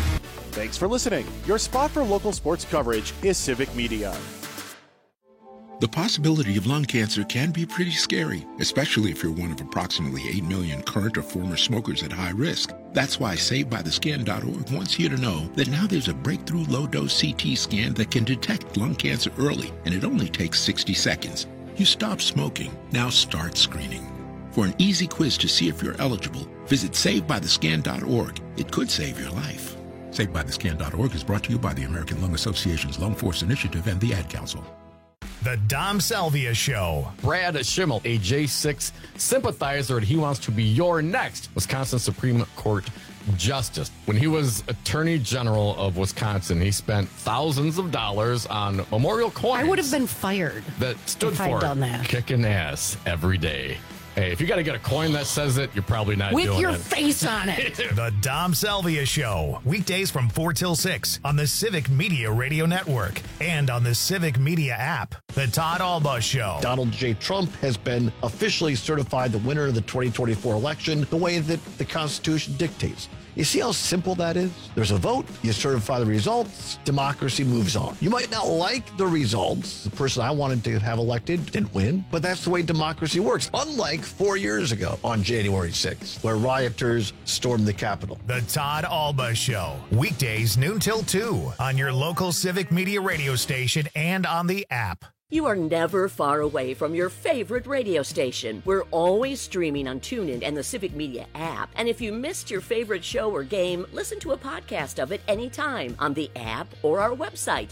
Thanks for listening. Your spot for local sports coverage is Civic Media. The possibility of lung cancer can be pretty scary, especially if you're one of approximately 8 million current or former smokers at high risk. That's why SaveByTheScan.org wants you to know that now there's a breakthrough low-dose CT scan that can detect lung cancer early, and it only takes 60 seconds. You stop smoking, now start screening. For an easy quiz to see if you're eligible, visit SaveByTheScan.org. It could save your life. SaveByTheScan.org is brought to you by the American Lung Association's Lung Force Initiative and the Ad Council. The Dom Salvia Show. Brad Schimmel, a J6 sympathizer, and he wants to be your next Wisconsin Supreme Court Justice. When he was Attorney General of Wisconsin, he spent thousands of dollars on memorial coins. I would have been fired that stood if for I'd done that. kicking ass every day. Hey, if you got to get a coin that says it, you're probably not doing it. With your face on it. The Dom Salvia Show. Weekdays from 4 till 6 on the Civic Media Radio Network and on the Civic Media app. The Todd Alba Show. Donald J. Trump has been officially certified the winner of the 2024 election the way that the Constitution dictates. You see how simple that is? There's a vote, you certify the results, democracy moves on. You might not like the results. The person I wanted to have elected didn't win, but that's the way democracy works. Unlike 4 years ago on January 6th, where rioters stormed the Capitol. The Todd Alba Show. Weekdays noon till 2 on your local Civic Media radio station and on the app. You are never far away from your favorite radio station. We're always streaming on TuneIn and the Civic Media app. And if you missed your favorite show or game, listen to a podcast of it anytime on the app or our website,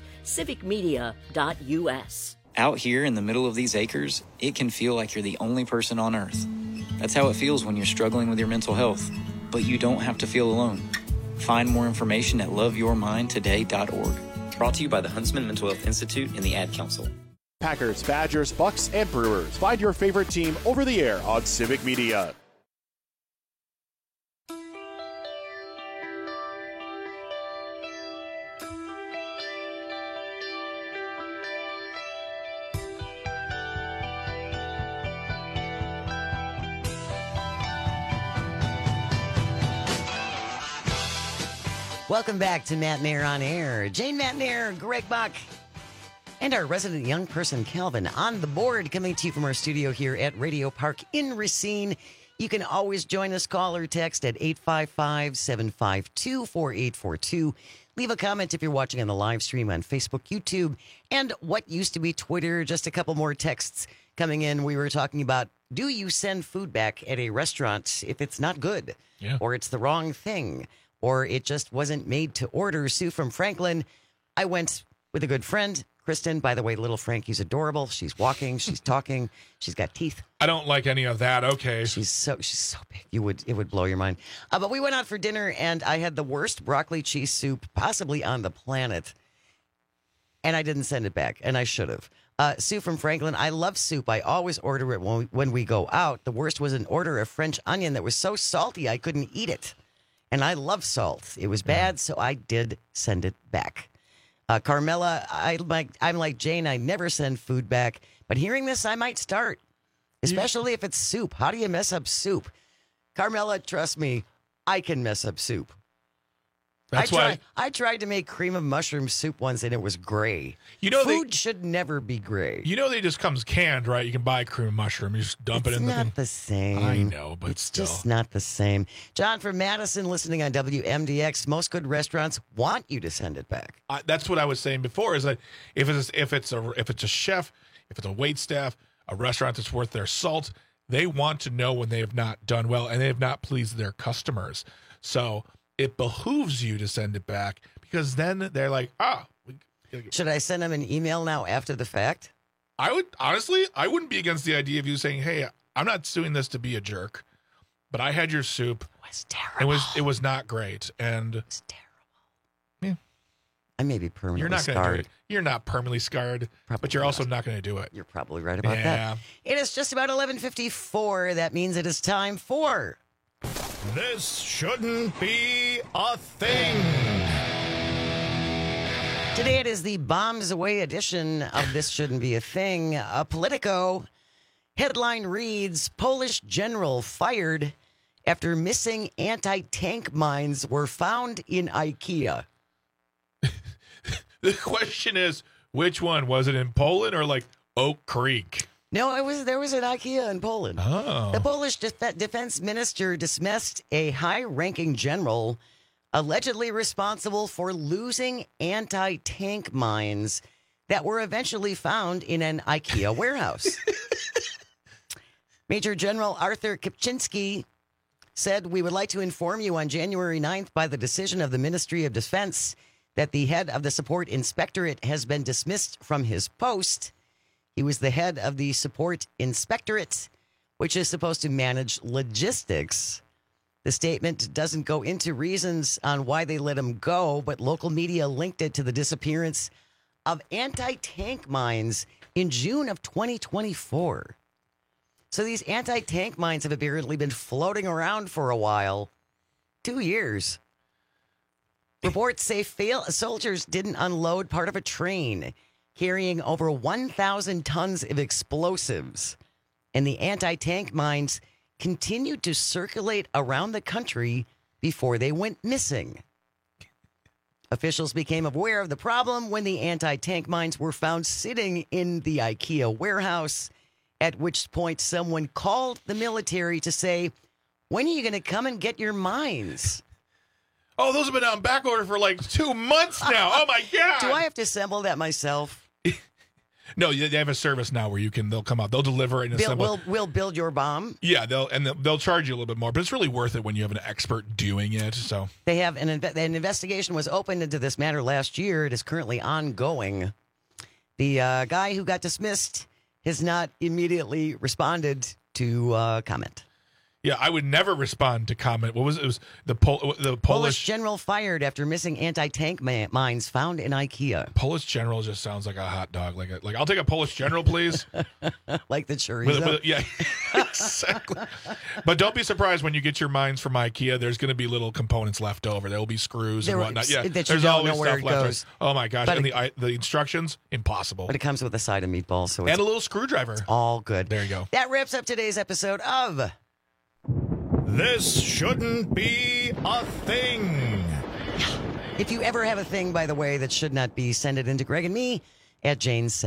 civicmedia.us. Out here in the middle of these acres, it can feel like you're the only person on Earth. That's how it feels when you're struggling with your mental health. But you don't have to feel alone. Find more information at loveyourmindtoday.org. Brought to you by the Huntsman Mental Health Institute and the Ad Council. Packers, Badgers, Bucks, and Brewers. Find your favorite team over the air on Civic Media. Welcome back to Matt Mayer on Air. Jane Matt Mayer, Greg Buck, and our resident young person, Calvin, on the board, coming to you from our studio here at Radio Park in Racine. You can always join us, call or text at 855-752-4842. Leave a comment if you're watching on the live stream on Facebook, YouTube, and what used to be Twitter. Just a couple more texts coming in. We were talking about, do you send food back at a restaurant if it's not good? Yeah. Or it's the wrong thing? Or it just wasn't made to order? Sue from Franklin. I went with a good friend, Kristen. By the way, little Frankie's adorable. She's walking, she's talking, she's got teeth. I don't like any of that. Okay. She's so big. It would blow your mind. But we went out for dinner and I had the worst broccoli cheese soup possibly on the planet. And I didn't send it back, and I should have. Sue from Franklin, I love soup. I always order it when we go out. The worst was an order of French onion that was so salty I couldn't eat it. And I love salt. It was bad, so I did send it back. Carmela, I'm like Jane. I never send food back. But hearing this, I might start, especially if it's soup. How do you mess up soup? Carmela, trust me, I can mess up soup. I tried to make cream of mushroom soup once, and it was gray. Food should never be gray. They just comes canned, right? You can buy cream of mushroom. You just dump it in the thing. It's not the same. I know, but it's still. Just not the same. John from Madison, listening on WMDX. Most good restaurants want you to send it back. That's what I was saying before. Is that if it's a chef, if it's a wait staff, a restaurant that's worth their salt, they want to know when they have not done well and they have not pleased their customers. So it behooves you to send it back, because then they're like, should I send them an email now after the fact? I wouldn't be against the idea of you saying, hey, I'm not doing this to be a jerk, but I had your soup. It was terrible. It was not great. And it's terrible. Yeah. I may be permanently scarred. You're not permanently scarred, but you're also not going to do it. You're probably right about that. It is just about 11:54. That means it is time for... This shouldn't be a thing. Today it is the Bombs Away edition of This Shouldn't Be a Thing. Politico headline reads, Polish general fired after missing anti-tank mines were found in IKEA. The question is, which one? Was it in Poland or like Oak Creek. No, there was an IKEA in Poland. Oh. The Polish defense minister dismissed a high-ranking general allegedly responsible for losing anti-tank mines that were eventually found in an IKEA warehouse. Major General Arthur Kipczynski said, "We would like to inform you on January 9th by the decision of the Ministry of Defense that the head of the support inspectorate has been dismissed from his post. He was the head of the support inspectorate, which is supposed to manage logistics." The statement doesn't go into reasons on why they let him go, but local media linked it to the disappearance of anti-tank mines in June of 2024. So these anti-tank mines have apparently been floating around for a while. 2 years. Reports say soldiers didn't unload part of a train carrying over 1,000 tons of explosives, and the anti-tank mines continued to circulate around the country before they went missing. Officials became aware of the problem when the anti-tank mines were found sitting in the IKEA warehouse, at which point someone called the military to say, "When are you going to come and get your mines?" Oh, those have been on back order for like 2 months now. Oh, my God. Do I have to assemble that myself? No, they have a service now where they'll come out. They'll deliver it and assemble. We'll build your bomb. Yeah, they'll charge you a little bit more, but it's really worth it when you have an expert doing it. So they have an investigation was opened into this matter last year. It is currently ongoing. The guy who got dismissed has not immediately responded to comment. Yeah, I would never respond to comment. What was it? It was the Polish general fired after missing anti-tank mines found in IKEA. Polish general just sounds like a hot dog. Like I'll take a Polish general, please. Like the chorizo. Yeah, exactly. But don't be surprised when you get your mines from IKEA. There's going to be little components left over. There will be screws and whatnot. Yeah, there's always stuff left. Oh my gosh! And the instructions, impossible. But it comes with a side of meatballs, so and a little screwdriver. It's all good. There you go. That wraps up today's episode of This Shouldn't Be a Thing. If you ever have a thing, by the way, that should not be, send it into Greg and me at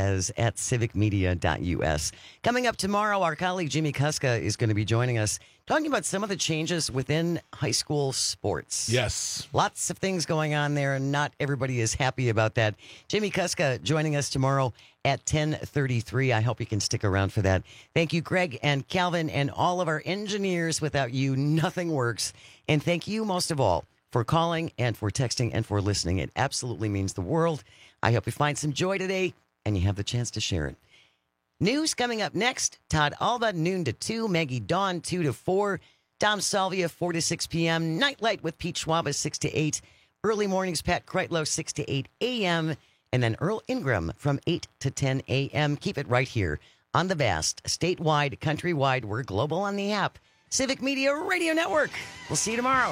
janesays@civicmedia.us. Coming up tomorrow, our colleague Jimmy Kuska is going to be joining us, talking about some of the changes within high school sports. Yes. Lots of things going on there, and not everybody is happy about that. Jimmy Kuska joining us tomorrow at 10:33. I hope you can stick around for that. Thank you, Greg and Calvin, and all of our engineers. Without you, nothing works. And thank you, most of all, for calling and for texting and for listening. It absolutely means the world. I hope you find some joy today and you have the chance to share it. News coming up next. Todd Alba, noon to 2. Maggie Dawn, 2 to 4. Dom Salvia, 4 to 6 p.m. Nightlight with Pete Schwaba, 6 to 8. Early mornings, Pat Kreitlow, 6 to 8 a.m. And then Earl Ingram from 8 to 10 a.m. Keep it right here on the vast, statewide, countrywide, we're global on the app, Civic Media Radio Network. We'll see you tomorrow.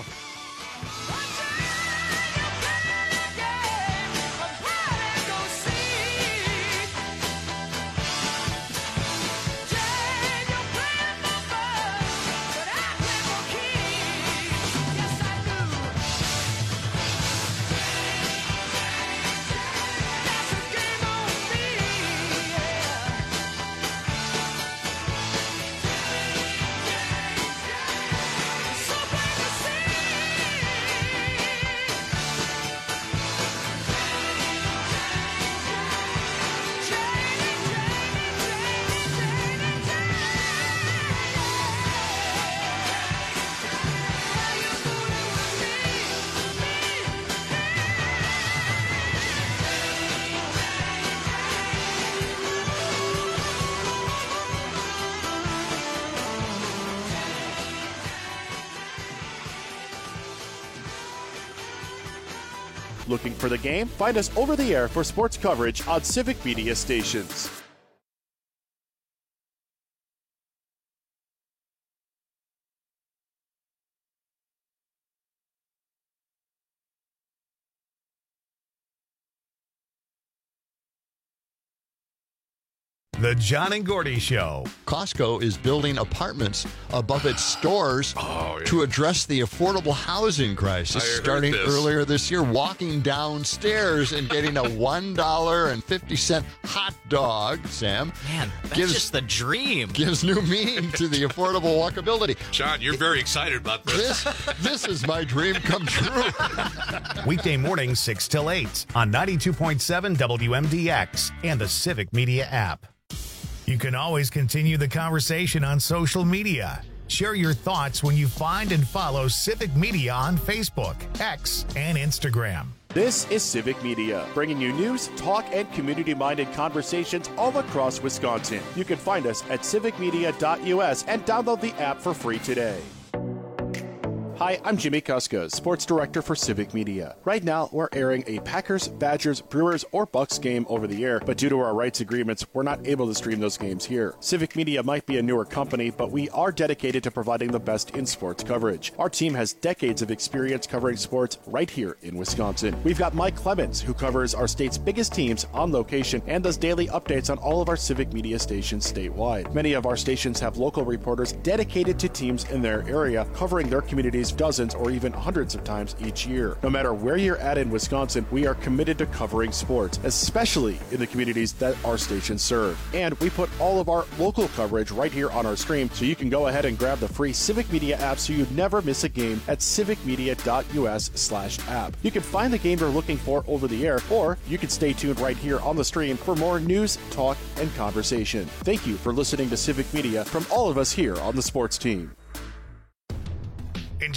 Looking for the game? Find us over the air for sports coverage on Civic Media stations. The John and Gordy Show. Costco is building apartments above its stores to address the affordable housing crisis. Starting earlier this year, walking downstairs and getting a $1.50 hot dog, Sam. Man, that's just the dream. Gives new meaning to the affordable walkability. John, you're very excited about this. This is my dream come true. Weekday mornings 6 till 8 on 92.7 WMDX and the Civic Media app. You can always continue the conversation on social media. Share your thoughts when you find and follow Civic Media on Facebook, X, and Instagram. This is Civic Media, bringing you news, talk, and community-minded conversations all across Wisconsin. You can find us at civicmedia.us and download the app for free today. Hi, I'm Jimmy Kuska, Sports Director for Civic Media. Right now, we're airing a Packers, Badgers, Brewers, or Bucks game over the air, but due to our rights agreements, we're not able to stream those games here. Civic Media might be a newer company, but we are dedicated to providing the best in sports coverage. Our team has decades of experience covering sports right here in Wisconsin. We've got Mike Clemens, who covers our state's biggest teams on location and does daily updates on all of our Civic Media stations statewide. Many of our stations have local reporters dedicated to teams in their area, covering their communities dozens or even hundreds of times each year. No matter where you're at in Wisconsin, we are committed to covering sports, especially in the communities that our stations serve. And we put all of our local coverage right here on our stream, so you can go ahead and grab the free Civic Media app so you never miss a game at civicmedia.us/app. You can find the game you're looking for over the air, or you can stay tuned right here on the stream for more news, talk, and conversation. Thank you for listening to Civic Media from all of us here on the sports team.